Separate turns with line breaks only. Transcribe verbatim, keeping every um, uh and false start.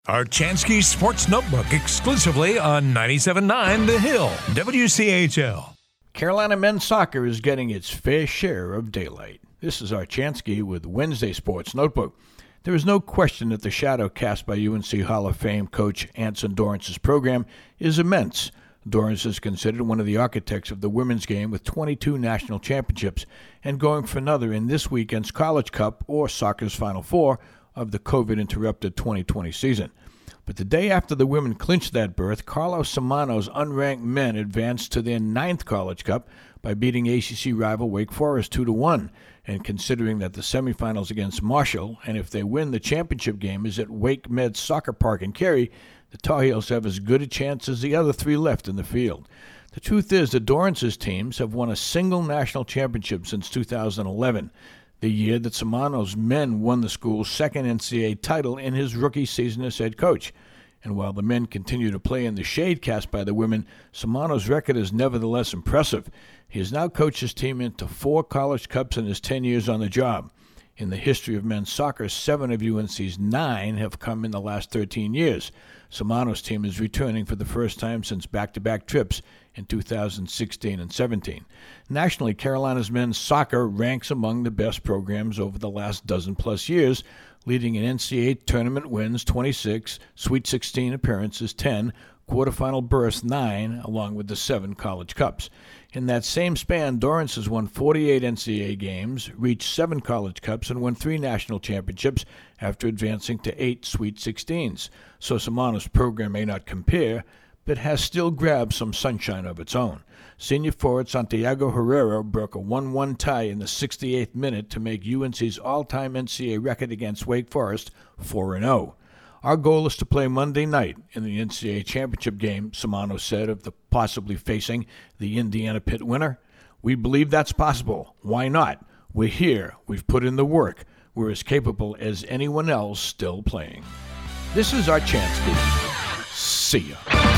Archansky Sports Notebook exclusively on ninety-seven point nine The Hill, W C H L.
Carolina men's soccer is getting its fair share of daylight. This is Archansky with Wednesday Sports Notebook. There is no question that the shadow cast by U N C Hall of Fame coach Anson Dorrance's program is immense. Dorrance is considered one of the architects of the women's game with twenty-two national championships and going for another in this weekend's College Cup or soccer's Final Four of the COVID-interrupted twenty twenty season. But the day after the women clinched that berth, Carlos Samano's unranked men advanced to their ninth College Cup by beating A C C rival Wake Forest two to one. And considering that the semifinals against Marshall, and if they win the championship game, is at Wake Med Soccer Park in Cary, the Tar Heels have as good a chance as the other three left in the field. The truth is that Dorrance's teams have won a single national championship since two thousand eleven. The year that Samano's men won the school's second N C double A title in his rookie season as head coach. And while the men continue to play in the shade cast by the women, Samano's record is nevertheless impressive. He has now coached his team into four College Cups in his ten years on the job. In the history of men's soccer, seven of U N C's nine have come in the last thirteen years. Samano's team is returning for the first time since back-to-back trips in two thousand sixteen and seventeen. Nationally, Carolina's men's soccer ranks among the best programs over the last dozen-plus years, leading in N C double A tournament wins twenty-six, Sweet sixteen appearances ten, quarterfinal berths nine, along with the seven College Cups. In that same span, Dorrance has won forty-eight N C double A games, reached seven College Cups, and won three national championships after advancing to eight Sweet sixteens. So Samano's program may not compare, but has still grabbed some sunshine of its own. Senior forward Santiago Herrera broke a one one tie in the sixty-eighth minute to make U N C's all-time N C double A record against Wake Forest four and oh. Our goal is to play Monday night in the N C double A championship game, Samano said of the possibly facing the Indiana Pitt winner. We believe that's possible. Why not? We're here. We've put in the work. We're as capable as anyone else still playing. This is Archansky. See ya.